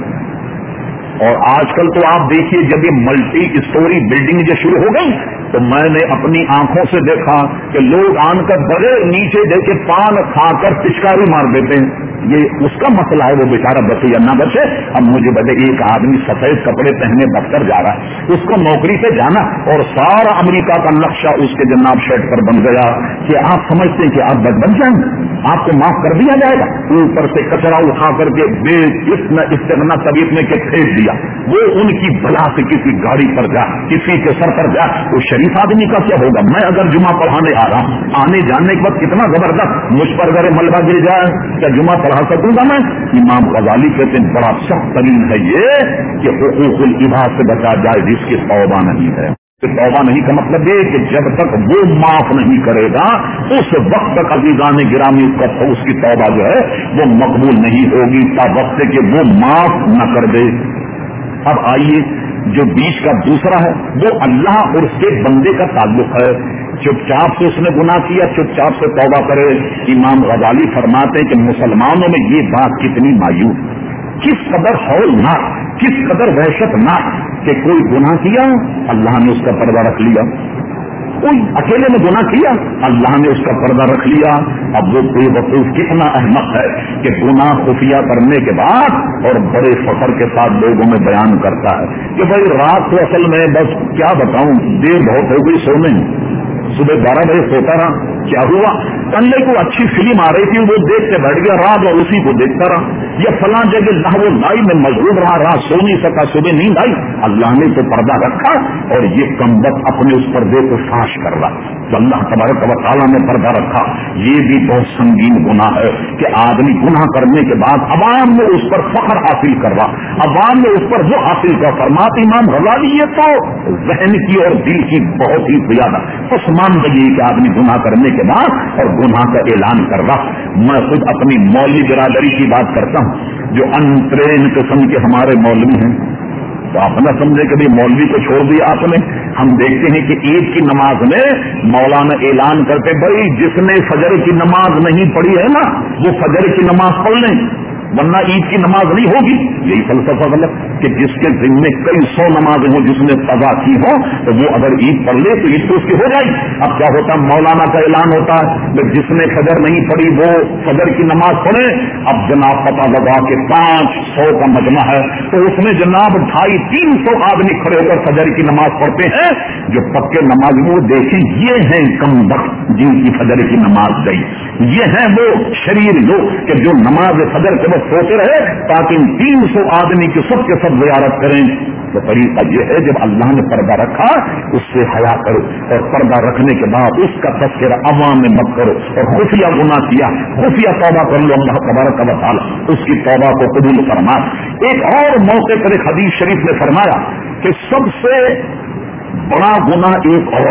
اور آج کل تو آپ دیکھیے جب یہ ملٹی اسٹوری بلڈنگ جو شروع ہو گئی تو میں نے اپنی آنکھوں سے دیکھا کہ لوگ آن کر بغیر نیچے دیکھے پان کھا کر پچکاری مار دیتے ہیں. یہ اس کا مسئلہ ہے, وہ بیچارہ بچے یا نہ بچے. اب مجھے بتا, ایک آدمی سفید کپڑے پہنے دفتر جا رہا ہے, اس کو نوکری پہ جانا اور سارا امریکہ کا نقشہ اس کے جناب شرٹ پر بن گیا کہ آپ سمجھتے ہیں کہ آپ بد بن جائیں گے, آپ کو معاف کر دیا جائے گا. اوپر سے کچرا اٹھا کر کے بے استغنا طبیعت میں کے پھینک دیا. وہ ان کی بلا سے کسی گاڑی پر جا, کسی کے سر پر جا, وہ شریف آدمی کا کیا ہوگا؟ میں اگر جمعہ پڑھانے آ رہا ہوں, آنے جانے کے بعد کتنا زبردست مجھ پر اگر ملبہ گر جائے کیا جمعہ پڑھا سکوں گا میں؟ امام غزالی کہتے ہیں بڑا سخت ترین ہے یہ کہ حقوق العباد سے بچا جائے جس کی توبہ نہیں ہے. توبہ نہیں کا مطلب یہ کہ جب تک وہ معاف نہیں کرے گا اس وقت تک عزیزان گرامی اس کی توبہ جو ہے وہ مقبول نہیں ہوگی تا وقت کہ وہ معاف نہ کر دے. اب آئیے جو بیچ کا دوسرا ہے وہ اللہ اور اس کے بندے کا تعلق ہے. چپ چاپ سے اس نے گناہ کیا, چپ چاپ سے توبہ کرے. امام غزالی فرماتے ہیں کہ مسلمانوں میں یہ بات کتنی مایوس, کس قدر ہولناک, کس قدر وحشت ناک کہ کوئی گناہ کیا اللہ نے اس کا پردہ رکھ لیا, کوئی اکیلے میں گناہ کیا اللہ نے اس کا پردہ رکھ لیا. اب وہ بے وقوف کتنا احمق ہے کہ گناہ خفیہ کرنے کے بعد اور بڑے فخر کے ساتھ لوگوں میں بیان کرتا ہے کہ بھائی رات تو اصل میں بس کیا بتاؤں دیر بہت ہو گئی سونے, صبح بارہ بجے سوتا رہا, کیا ہوا کل کو اچھی فلم آ رہی تھی وہ دیکھ کے بیٹھ گیا رات اور اسی کو دیکھتا رہا, یا فلاں جگہ لہو لائی میں مشغول رہا, رات سو نہیں سکا, صبح نیند آئی. اللہ نے تو پردہ رکھا اور یہ کمبخت اپنے اس پردے کو فاش کر رہا. تو اللہ تبارک و تعالیٰ نے پردہ رکھا. یہ بھی بہت سنگین گناہ ہے کہ آدمی گناہ کرنے کے بعد عوام نے اس پر فخر حاصل کر رہا, عوام نے اس پر وہ حاصل کر. فرماتے امام غزالی یہ تو ذہن کی اور دل کی بہت ہی زیادہ پسماندگی کہ آدمی گناہ کرنے کے بعد اور گناہ کا اعلان کر رہا. میں خود اپنی مولوی برادری کی بات کرتا ہوں جو انٹرین قسم کے ہمارے مولوی ہیں. تو آپ نہ سمجھے کہ مولوی کو چھوڑ دیا آپ نے. ہم دیکھتے ہیں کہ عید کی نماز میں مولانا اعلان کرتے بھائی جس نے فجر کی نماز نہیں پڑھی ہے نا وہ فجر کی نماز پڑھ لیں ورنہ عید کی نماز نہیں ہوگی. یہی فلسفہ غلط کہ جس کے ذمے کئی سو نمازیں ہوں جس نے قضا کی ہو تو وہ اگر عید پڑھ لے تو عید تو اس کی ہو جائے. اب کیا ہوتا مولانا کا اعلان ہوتا ہے جس نے فجر نہیں پڑھی وہ فجر کی نماز پڑھے. اب جناب پتہ لگا کہ پانچ سو کا مجمع ہے تو اس میں جناب ڈھائی تین سو آدمی کھڑے ہو کر فجر کی نماز پڑھتے ہیں. جو پکے نماز وہ دیکھیں یہ ہیں کم بخت جن کی فجر کی نماز گئی, یہ ہیں وہ شریر لوگ کہ جو نماز فجر کے وقت سوتے رہے تاکہ تین سو آدمی کی سب کے سب زیارت کریں. تو طریقہ یہ ہے جب اللہ نے پردہ رکھا اس سے حیا کرو اور پردہ رکھنے کے بعد اس کا تذکرہ عوام میں مت کرو اور خفیہ گناہ کیا خفیہ توبہ کر لو. اللہ تبارک و تعالی اس کی توبہ کو قبول فرما. ایک اور موقع پر ایک حدیث شریف نے فرمایا کہ سب سے بڑا گناہ ایک اور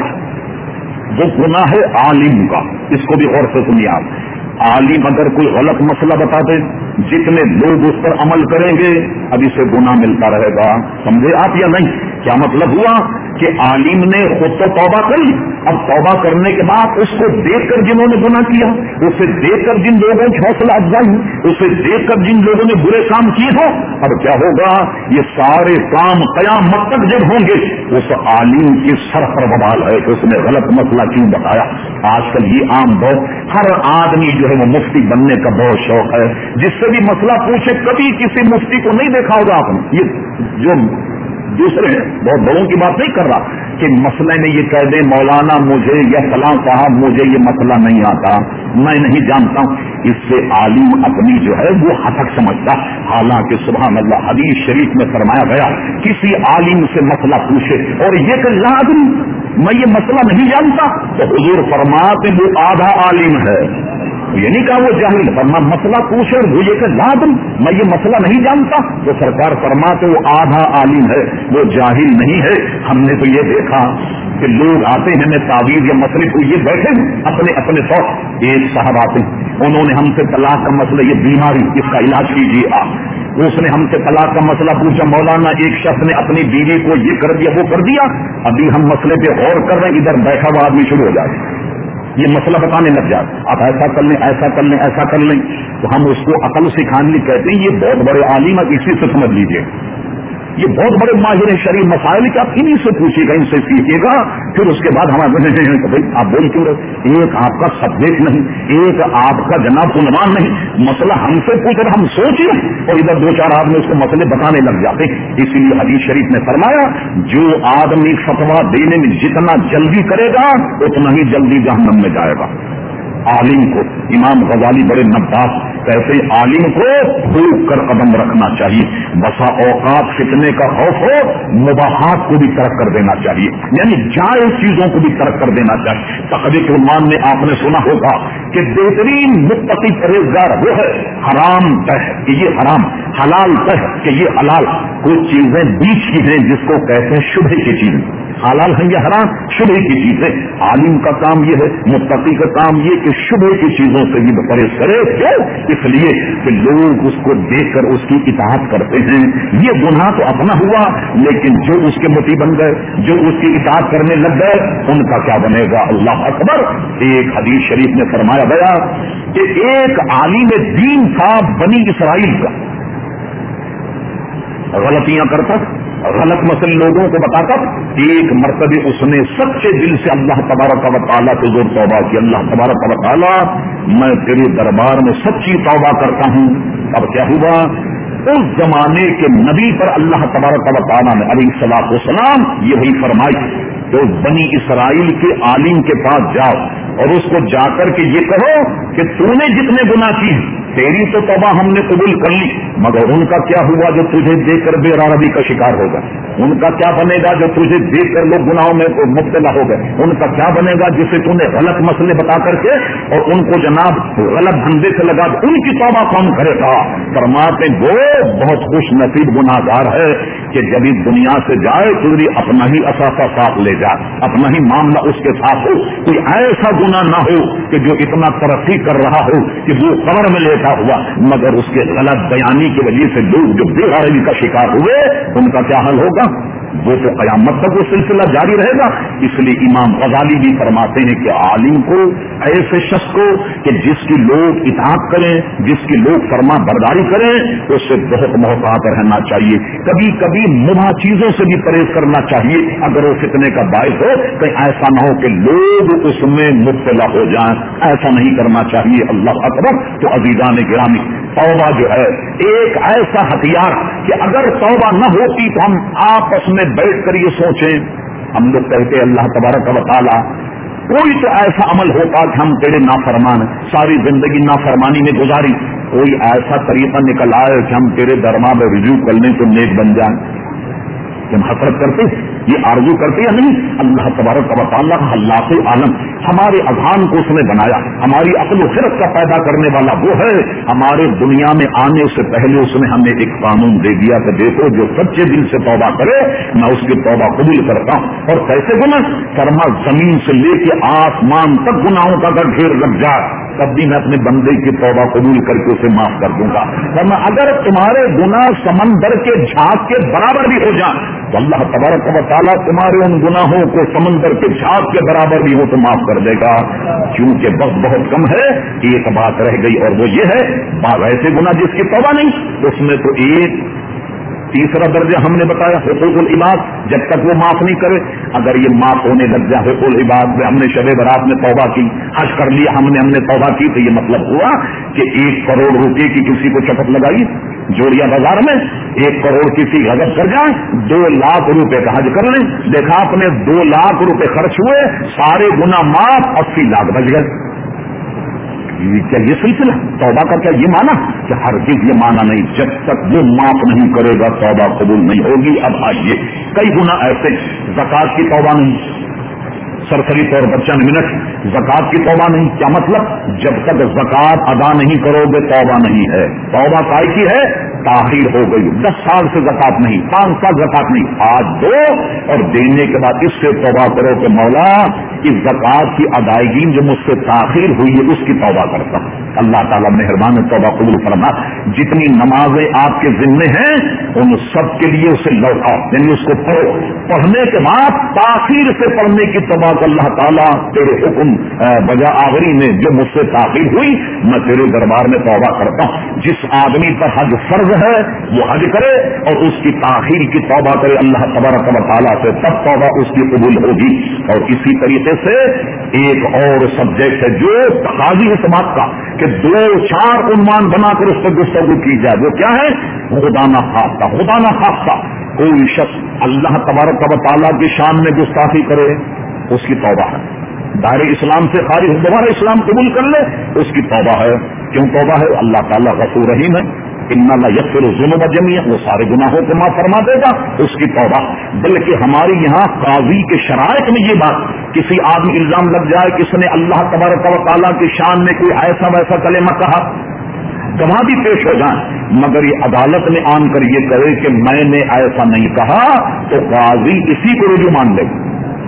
وہ گناہ ہے عالم کا. اس کو بھی غور سے سنیے آپ. عالم اگر کوئی غلط مسئلہ بتا دے جتنے لوگ اس پر عمل کریں گے اب اسے گناہ ملتا رہے گا. سمجھے آپ یا نہیں؟ کیا مطلب ہوا کہ عالم نے خود تو توبہ کر لی، اب توبہ کرنے کے بعد اس کو دیکھ کر جنہوں نے گناہ کیا، اسے دیکھ کر جن لوگوں کی حوصلہ افزائی، اسے دیکھ کر جن لوگوں نے برے کام کیے ہو، اب کیا ہوگا؟ یہ سارے کام قیامت تک جب ہوں گے اس عالم کی سر پر بوال ہے کہ اس نے غلط مسئلہ کیوں بتایا۔ آج کل یہ عام بہت ہر آدمی جو ہے وہ مفتی بننے کا بہت شوق ہے، جس سے بھی مسئلہ پوچھے کبھی کسی مفتی کو نہیں دیکھا ہوگا آپ نے، یہ جو دوسرے ہیں بہت بڑوں کی بات نہیں کر رہا کہ مسئلے میں یہ کہہ دیں مولانا مجھے یا فلاں صاحب مجھے یہ مسئلہ نہیں آتا، میں نہیں جانتا ہوں، اس سے عالم اپنی جو ہے وہ حق سمجھتا۔ حالانکہ سبحان اللہ حدیث شریف میں فرمایا گیا کسی عالم سے مسئلہ پوچھے اور یہ کہ لازم میں یہ مسئلہ نہیں جانتا تو حضور فرماتے وہ آدھا عالم ہے، یہ نہیں کہا وہ جاہل، فرما مسئلہ پوچھے وہ یہ کہ لازم میں یہ مسئلہ نہیں جانتا تو سرکار فرماتے وہ آدھا عالم ہے، وہ جاہل نہیں ہے۔ ہم نے تو یہ دیکھا کہ لوگ آتے ہیں میں تعویذ یا مسئلے کو یہ بیٹھے ہیں اپنے اپنے طور، ایک صاحب آتے ہیں انہوں نے ہم سے طلاق کا مسئلہ یہ بیماری اس کا علاج کیجیے آپ، اس نے ہم سے طلاق کا مسئلہ پوچھا، مولانا ایک شخص نے اپنی بیوی کو یہ کر دیا وہ کر دیا، ابھی ہم مسئلے پہ غور کر رہے ہیں، ادھر بیٹھا ہوا آدمی شروع ہو جائے یہ مسئلہ بتانے لگ جاتا، آپ ایسا کر لیں ایسا کر لیں ایسا کر لیں، تو ہم اس کو عقل سکھانے کہتے ہیں یہ بہت بڑے عالم ہے، اسی سے سمجھ لیجیے یہ بہت بڑے ماہر شرعی مسائل کہ آپ انہیں سے پوچھیے گا، ان سے سیکھیے گا، پھر اس کے بعد ہمارے بھائی آپ بول کیوں رہے، ایک آپ کا سبجیکٹ نہیں، ایک آپ کا جناب عنوان نہیں، مسئلہ ہم سے پوچھ رہے ہم سوچیں اور ادھر دو چار آدمی اس کو مسئلے بتانے لگ جاتے ہیں۔ اسی لیے حدیث شریف نے فرمایا جو آدمی فتویٰ دینے میں جتنا جلدی کرے گا اتنا ہی جلدی جہنم میں جائے گا۔ عالم کو امام غزالی بڑے نباس کہتے عالم کو پھوک کر قدم رکھنا چاہیے، بسا اوقات فتنے کا خوف ہو مباحات کو بھی ترک کر دینا چاہیے، یعنی جائز چیزوں کو بھی ترک کر دینا چاہیے۔ تقریب عنوان میں آپ نے سنا ہوگا کہ بہترین متقی پرہیزگار وہ ہے حرام تہ کہ یہ حرام، حلال تہ کہ یہ حلال، کچھ چیزیں بیچ کی ہیں جس کو کہتے ہیں شبہ کی چیزیں، حلال ہے یا حرام شبہ کی چیزیں۔ عالم کا کام یہ ہے، متقی کا کام یہ کہ شبہ کی چیزوں سے بھی پرہیز کرے، کیوں؟ اس لیے کہ لوگ اس کو دیکھ کر اس کی اطاعت کرتے ہیں، یہ گناہ تو اپنا ہوا لیکن جو اس کے متی بن گئے، جو اس کی اطاعت کرنے لگ گئے ان کا کیا بنے گا؟ اللہ اکبر۔ ایک حدیث شریف میں فرمایا گیا کہ ایک عالم دین تھا بنی اسرائیل کا، غلطیاں کرتا، غلط مسئلے لوگوں کو بتاتا، ایک مرتبہ اس نے سچے دل سے اللہ تبارک و تعالیٰ کو زور توبہ کی، اللہ تبارک و تعالیٰ میں تیرے دربار میں سچی توبہ کرتا ہوں۔ اب کیا ہوا؟ اس زمانے کے نبی پر اللہ تبارک و تعالیٰ نے علیہ الصلوۃ والسلام یہی فرمائی تو بنی اسرائیل کے عالم کے پاس جاؤ اور اس کو جا کر کے یہ کہو کہ تو نے جتنے گناہ کی تیری تو توبہ ہم نے قبول کر لی، مگر ان کا کیا ہوا جو تجھے دیکھ کر بے رغبتی کا شکار ہوگا؟ ان کا کیا بنے گا جو تجھے دیکھ کر لوگ گناہوں میں مبتلا ہو گئے؟ ان کا کیا بنے گا جسے تو نے غلط مسئلے بتا کر کے اور ان کو جناب غلط دھندے سے لگا، ان کی توبہ کون کرے گا؟ فرماتے وہ بہت خوش نصیب گناہگار ہے کہ جب اس دنیا سے جائے تو اپنا ہی اثاثہ ساتھ لے جائے، اپنا ہی معاملہ اس کے ساتھ ہو، کوئی ایسا گناہ نہ ہو کہ جو اتنا ترقی کر رہا ہو کہ وہ قبر میں لیتا ہوا، مگر اس کے غلط بیانی کی وجہ سے لوگ جو بے غرضی کا شکار ہوئے ان کا کیا حل ہوگا؟ وہ تو قیامت تک وہ سلسلہ جاری رہے گا۔ اس لیے امام غزالی بھی فرماتے ہیں کہ عالم کو، ایسے شخص کو کہ جس کی لوگ اطاعت کریں، جس کی لوگ فرما برداری کریں، اس سے بہت محتاط رہنا چاہیے، کبھی کبھی مباح چیزوں سے بھی پرہیز کرنا چاہیے اگر وہ فتنے کا باعث ہو، کہیں ایسا نہ ہو کہ لوگ اس میں مبتلا ہو جائیں، ایسا نہیں کرنا چاہیے۔ اللہ اکبر۔ تو عزیزان گرامی، توبہ جو ہے ایک ایسا ہتھیار کہ اگر توبہ نہ ہوتی تو ہم آپس میں بیٹھ کر یہ سوچیں، ہم لوگ کہتے اللہ تبارک و تعالیٰ کوئی تو ایسا عمل ہوتا کہ ہم تیرے نافرمان ساری زندگی نافرمانی میں گزاری، کوئی ایسا طریقہ نکل آئے کہ ہم تیرے دربار میں رجوع کرنے کو نیک بن جائیں، ہم حسرت کرتے یہ آرزو کرتے یا نہیں؟ اللہ تبارک و تعالیٰ خلاق عالم، ہمارے اذہان کو اس نے بنایا، ہماری عقل و خرد کا پیدا کرنے والا وہ ہے، ہمارے دنیا میں آنے سے پہلے اس نے ہمیں ایک قانون دے دیا کہ دیکھو جو سچے دل سے توبہ کرے میں اس کی توبہ قبول کرتا ہوں۔ اور کیسے گناہ؟ فرما زمین سے لے کے آسمان تک گناہوں کا اگر ڈھیر لگ جائے تب بھی میں اپنے بندے کی توبہ قبول کر کے اسے معاف کر دوں گا۔ فرما اگر تمہارے گناہ سمندر کے جھاگ کے برابر بھی ہو جائیں تو اللہ تبارک و تعالیٰ تمہارے ان گناہوں کو سمندر کے جھاگ کے برابر بھی ہو تو معاف کر دے گا. کیونکہ وقت بہت کم ہے. ایک بات رہ گئی اور وہ یہ ہے ایسے گناہ جس کی توبہ نہیں اس میں تو ایک تیسرا درجہ ہم نے بتایا حقوق العباد جب تک وہ معاف نہیں کرے. اگر یہ معاف ہونے لگ جائے حقوق العباد میں ہم نے شب برات میں توبہ کی حج کر لیا ہم نے ہم نے توبہ کی تو یہ مطلب ہوا کہ ایک کروڑ روپے کی کسی کو چپت لگائی جوڑیا بازار میں ایک کروڑ کسی غلط کر جائیں دو لاکھ روپے کا حج کر لیں دیکھا آپ نے دو لاکھ روپے خرچ ہوئے سارے گناہ معاف اسی لاکھ بچ گئے. کیا یہ سلسلہ توبہ کا کیا یہ مانا کہ ہر چیز یہ مانا نہیں جب تک وہ معاف نہیں کرے گا توبہ قبول نہیں ہوگی. اب آئیے کئی گناہ ایسے زکات کی توبہ نہیں سرسری طور پر چند منٹ زکات کی توبہ نہیں. کیا مطلب جب تک زکات ادا نہیں کرو گے توبہ نہیں ہے. توبہ کائی کی ہے تاخیر ہو گئی دس سال سے زکات نہیں پانچ سال زکات نہیں آج دو اور دینے کے بعد اس سے توبہ کرو کہ مولا اس زکات کی ادائیگی جو مجھ سے تاخیر ہوئی ہے اس کی توبہ کرتا ہوں. اللہ تعالیٰ مہربان توبہ قبول فرما. جتنی نمازیں آپ کے ذمے ہیں ان سب کے لیے اسے لوٹاؤ یعنی اس کو پڑھو پڑھنے کے بعد تاخیر سے پڑھنے کی توبہ کو اللہ تعالیٰ تیرے حکم بجا آوری میں جو مجھ سے تاخیر ہوئی میں تیرے دربار میں توبہ کرتا ہوں. جس آدمی پر حج فرض ہے وہ حج کرے اور اس کی تاخیر کی توبہ کرے اللہ تبارک و تعالیٰ سے تب توبہ اس کی قبول ہوگی. اور اسی طریقے سے ایک اور سبجیکٹ ہے جو تقاضی ہے سماج کا کہ دو چار عنوان بنا کر اس پر گفتگو کی جائے وہ کیا ہے خدا نہ خواستہ خدا نہ خواستہ کوئی شخص اللہ تبارک و تعالیٰ کی شان میں گستاخی کرے اس کی توبہ ہے. دائرے اسلام سے خارج دوبارہ اسلام قبول کر لے اس کی توبہ ہے. کیوں توبہ ہے اللہ تعالیٰ غفور رحیم ہے ان اللہ یغفر الذنوب جميعا وہ سارے گناہوں کو معاف فرما دے گا اس کی توبہ. بلکہ ہمارے یہاں قاضی کے شرائط میں یہ بات کسی آدمی الزام لگ جائے کہ اس نے اللہ تبارک و تعالیٰ کی شان میں کوئی ایسا ویسا کلمہ کہا گواہ بھی پیش ہو جائیں مگر یہ عدالت میں آن کر یہ کرے کہ میں نے ایسا نہیں کہا تو قاضی اسی کو رجوع مان لے گا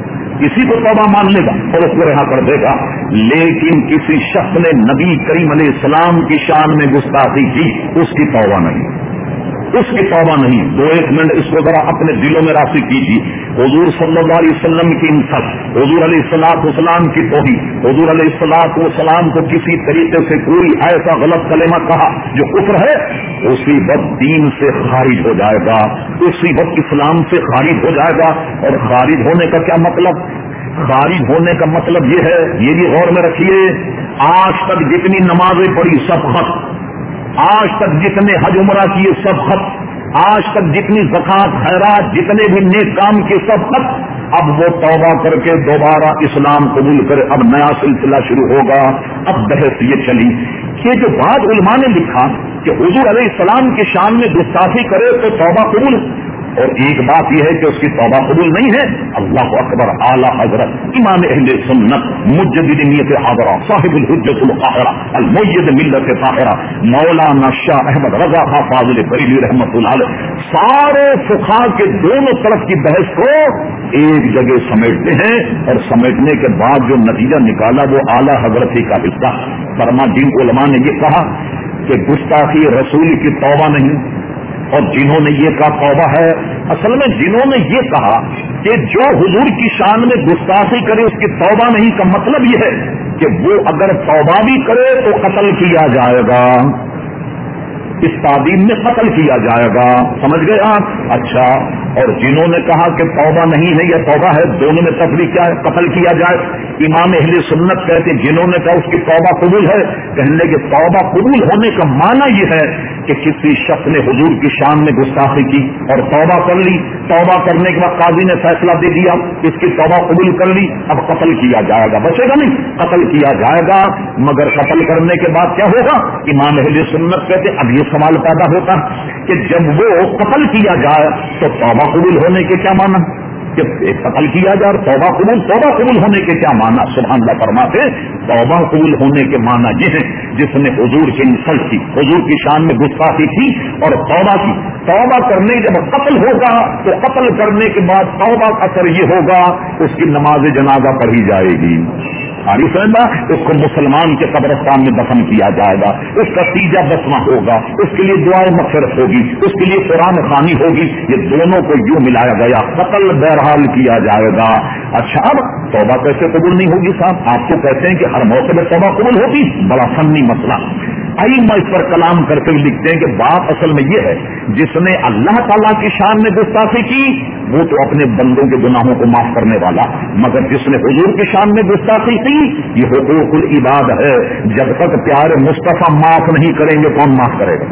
کسی کو توبہ مان لے گا اور اس کو رہا کر دے گا. لیکن کسی شخص نے نبی کریم علیہ السلام کی شان میں گستاخی کی اس کی توبہ نہیں اس کی توبہ نہیں. دو ایک منٹ اس کو ذرا اپنے دلوں میں راسخ کیجیے. حضور صلی اللہ علیہ وسلم کی انصاف حضور علیہ الصلوۃ والسلام کی توحید حضور علیہ الصلوۃ والسلام کو کسی طریقے سے کوئی ایسا غلط کلمہ کہا جو کفر ہے اسی وقت دین سے خارج ہو جائے گا اسی وقت اسلام سے خارج ہو جائے گا. اور خارج ہونے کا کیا مطلب خارج ہونے کا مطلب یہ ہے یہ بھی غور میں رکھیے آج تک جتنی نمازیں پڑھی سب خط آج تک جتنے حج عمرہ کیے سب خط آج تک جتنی زکات خیرات جتنے بھی نیک کام کیے سب خط. اب وہ توبہ کر کے دوبارہ اسلام قبول کرے اب نیا سلسلہ شروع ہوگا. اب بحث یہ چلی کہ جو بعد علماء نے لکھا کہ حضور علیہ السلام کی شان میں گستاخی کرے تو توبہ قبول اور ایک بات یہ ہے کہ اس کی توبہ قبول نہیں ہے. اللہ اکبر اعلی حضرت امام اہل سنت مجدد نیت حاضرہ صاحب الحجۃ القاہرہ المؤید ملت طاہرہ مولانا شاہ احمد رضا خان فاضل بریلوی رحمۃ اللہ علیہ سارے فقہا کے دونوں طرف کی بحث کو ایک جگہ سمیٹتے ہیں اور سمیٹنے کے بعد جو نتیجہ نکالا وہ اعلی حضرت ہی کا حصہ. فرما جن علماء نے یہ کہا کہ گستاخی رسول کی توبہ نہیں اور جنہوں نے یہ کہا توبہ ہے اصل میں جنہوں نے یہ کہا کہ جو حضور کی شان میں گستاخی کرے اس کی توبہ نہیں کا مطلب یہ ہے کہ وہ اگر توبہ بھی کرے تو قتل کیا جائے گا اس تعظیم میں قتل کیا جائے گا. سمجھ گئے آپ. اچھا اور جنہوں نے کہا کہ توبہ نہیں ہے یا توبہ ہے دونوں میں تفریق کیا ہے قتل کیا جائے. امام اہل سنت کہتے جنہوں نے کہا اس کی توبہ قبول ہے کہنے کہ توبہ قبول ہونے کا معنی یہ ہے کہ کسی شخص نے حضور کی شان میں گستاخی کی اور توبہ کر لی توبہ کرنے کے بعد قاضی نے فیصلہ دے دیا اس کی توبہ قبول کر لی اب قتل کیا جائے گا بچے گا نہیں قتل کیا جائے گا. مگر قتل کرنے کے بعد کیا ہوگا امام اہل سنت کہتے اب یہ سوال پیدا ہوتا کہ جب وہ قتل کیا جائے تو توبہ قبول ہونے کے کیا معنی کہ قتل کیا جائے اور توبہ قبول توبہ قبول ہونے کے کیا معنی. سبحان اللہ فرماتے توبہ قبول ہونے کے معنی یہ ہے جس نے حضور کی انسلٹ کی حضور کی شان میں گستاخی کی اور توبہ کی. توبہ کرنے جب قتل ہوگا تو قتل کرنے کے بعد توبہ کا اثر یہ ہوگا اس کی نماز جنازہ پڑھی جائے گی आरी समझा, उसको मुसलमान के कब्रिस्तान में दफन किया जाएगा, उसका तीजा दसवां होगा, उसके लिए दुआएं मगफिरत होगी, उसके लिए कुरान खानी होगी। ये दोनों को यूं मिलाया गया, कत्ल बहरहाल किया जाएगा। अच्छा, अब तौबा कैसे कबूल नहीं होगी साहब? आप तो कहते हैं कि हर मौके में तौबा कबूल होगी, बड़ा फन्नी मसला। आइम्मा इस पर कलाम करके भी लिखते हैं कि बात असल में ये है, जिसने अल्लाह ताला की शान में गुस्ताखी की वो तो अपने बंदों के गुनाहों को माफ करने वाला, मगर जिसने हुजूर की शान में गुस्ताखी की ये हुकूकुल इबाद है। जब तक प्यारे मुस्तफा माफ नहीं करेंगे कौन माफ करेगा?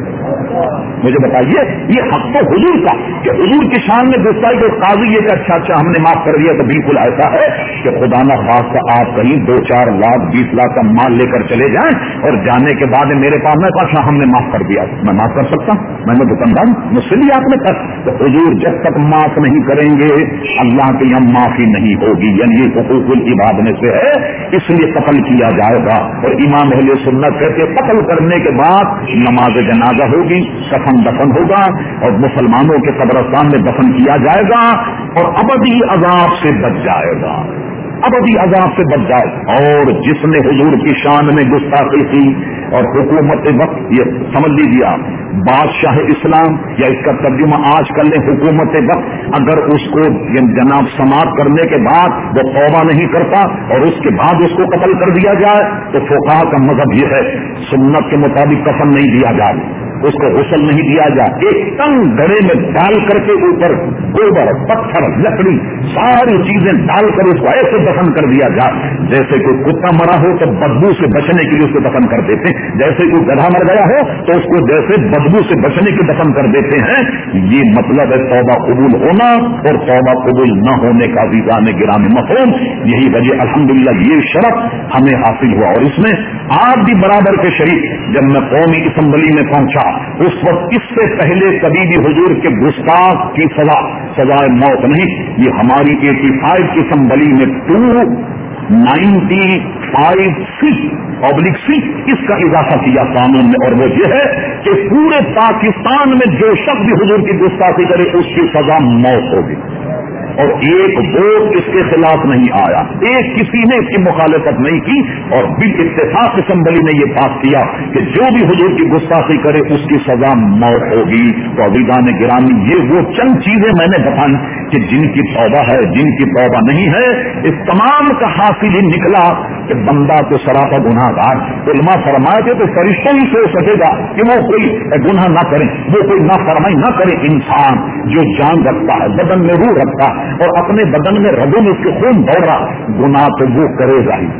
मुझे बताइए, ये हक तो हुजूर का कि हुजूर की शान में गुस्ताखी को काजी ये कि अच्छा अच्छा हमने माफ कर दिया, तो बिल्कुल ऐसा है कि खुदा न खास्ता आप कहीं दो चार लाख बीस लाख का माल लेकर चले जाएं और जाने के बाद मेरे पास में अच्छा हमने माफ कर दिया, मैं माफ कर सकता हूं? मैंने दुकानदार मुझसे लिया आपने कर, तो हुजूर जब तक माफ नहीं करेंगे अल्लाह के यहाँ माफी नहीं होगी। यानी ये हुकूकुल इबाद में से है, इसलिए कत्ल किया जाएगा। और इमाम अहले सुन्नत कहते कत्ल करने के बाद नमाज जनाजा होगी, कफन दफन होगा और मुसलमानों के कब्रिस्तान में दफन किया जाएगा और अबदी अजाब से बच जाएगा, अबदी अजाब से बच जाए। और जिसने हुजूर की शान में गुस्ताखी की और हुकूमत वक्त, ये समझ लीजिए आप, बादशाह इस्लाम या इसका तर्जुमा आज कर ले हुकूमत वक्त, अगर उसको जनाब समाप्त करने के बाद वो तौबा नहीं करता और उसके बाद उसको कत्ल कर दिया जाए तो फुक़हा का मजहब ये है सुन्नत के मुताबिक कफन नहीं दिया जाए, उसको गुस्ल नहीं दिया जाए, एक तंग घड़े में डाल करके ऊपर गोबर पत्थर लकड़ी सारी चीजें डालकर उसको ऐसे दफन कर दिया जाए जैसे कोई कुत्ता मरा हो तो बदबू से बचने के लिए उसको दफन कर देते हैं, जैसे कोई गधा मर गया हो तो उसको जैसे बदबू से बचने के दफन कर देते हैं। ये मतलब है तौबा कबूल होना और तौबा कबूल न होने का वीज़ान गिरामी मफ़हूम। यही वजह अल्हम्दुलिल्लाह ये शरफ हमें हासिल हुआ और इसमें आप भी बराबर के शरीक। जब मैं कौमी असम्बली में पहुंचा उस वक्त इससे पहले कभी भी हुजूर के गुस्ताख की सजा सजाए मौत नहीं, ये हमारी पचासी की असम्बली में two ninety five C oblique C इसका इजाफा किया कानून में, और वो ये है कि पूरे पाकिस्तान में जो शख्स भी हुजूर की गुस्ताखी करे उसकी सजा मौत होगी और एक वोट इसके खिलाफ नहीं आया, एक किसी ने इसकी मुखालफत नहीं की और बिल इत्तेफाक असम्बली ने यह पास किया कि जो भी हुजूर की गुस्ताखी करे उसकी सजा मौत होगी। तो अज़ीज़ान गिरामी ये वो चंद चीजें मैंने बताई कि जिनकी तौबा है जिनकी तौबा नहीं है, इस तमाम का हासिल ही निकला कि बंदा तो सरापा गुनाहगार। उलमा फरमाए थे तो फरिश्तों ही सोच सकेगा कि वो कोई गुनाह ना करे, वो कोई नाफरमाई ना करे। इंसान जो जान रखता है, बदन में रूह रखता है और अपने बदन में रगों में उसके खून दौड़ रहा, गुनाह तो वो करेगा ही,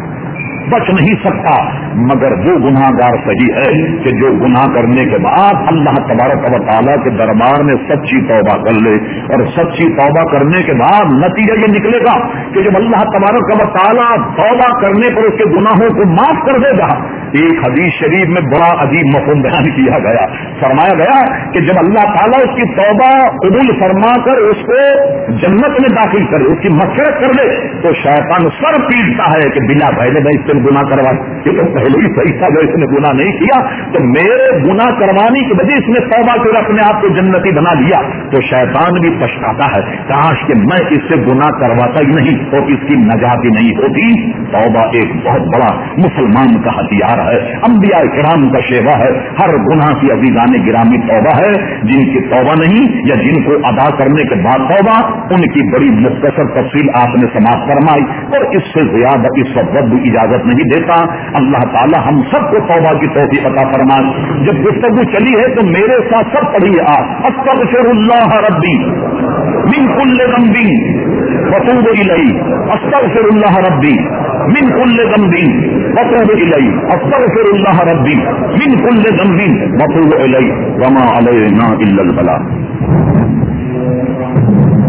बच नहीं सकता। मगर वो गुनाहगार सही है कि जो गुनाह करने के बाद अल्लाह तबारक व तआला के दरबार में सच्ची तौबा कर ले, और सच्ची तौबा करने के बाद नतीजा ये निकलेगा कि जब अल्लाह तबारक व तआला तौबा करने पर उसके गुनाहों को माफ कर देगा। एक हदीस शरीफ में बड़ा अजीब मफ़हूम बयान किया गया, फरमाया गया कि जब अल्लाह ताला उसकी तौबा कबूल फरमा कर उसको जन्नत में दाखिल करे, उसकी मग़फ़िरत कर दे, तो शैतान सर पीटता है कि बिला भैले भाई इससे गुनाह करवा, ये तो पहले ही सही था, जो इसने गुनाह नहीं किया तो मेरे गुनाह करवाने की वजह इसने तौबा कर अपने आप को जन्नती बना लिया। तो शैतान भी पछताता है, काश कि मैं इससे गुनाह करवाता ही नहीं और इसकी नजात ही नहीं होती। तौबा एक बहुत बड़ा मुसलमान का हथियार है, अंबिया किराम का शेवा है। हर गुनाह की अज़ीज़ान गिरामी तौबा है, जिनकी तौबा नहीं या जिनको अदा करने के बाद तौबा, उनकी बड़ी मुख्तसर तफसील आपने समाप्त फरमाई और इससे ज्यादा इस वक्त भी इजाजत नहीं देता। अल्लाह ताला हम सबको तौबा की तौफीक अता फरमाए। जब गुफ्तगू चली है तो मेरे साथ सब पढ़िए आप, अस्तग़फिरुल्लाह रब्बी मिन कुल्लि ज़ंबिन वतूबु इलैहि, अस्तग़फिरुल्लाह रब्बी मिन कुल्लि ज़ंबिन वतूबु इलैहि, अस्तग़फिरुल्लाह रब्बी मिन कुल्लि ज़ंबिन वतूबु इलैहि, वमा अलैना इल्लल बलाग।